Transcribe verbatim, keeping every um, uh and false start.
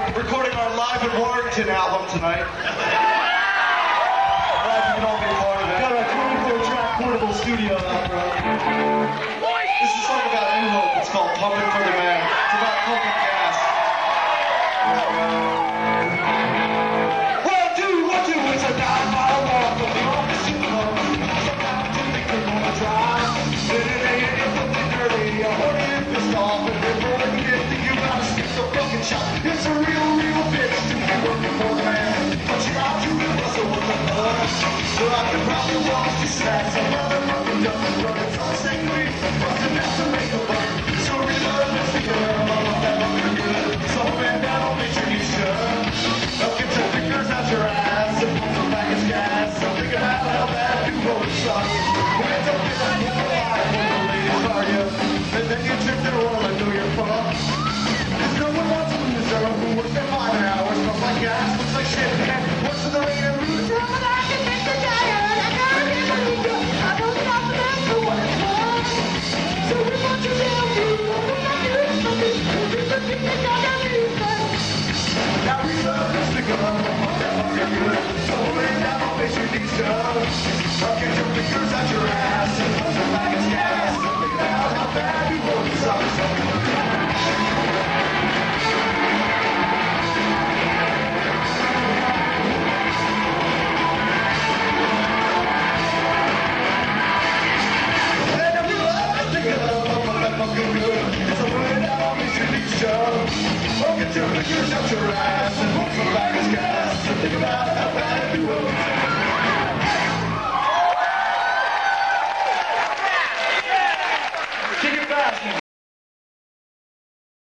recording our Live in Warrington album tonight. Glad you can all be a part of it. Got our twenty-four track portable studio out front. This is a song about New Hope. It's called Pumping for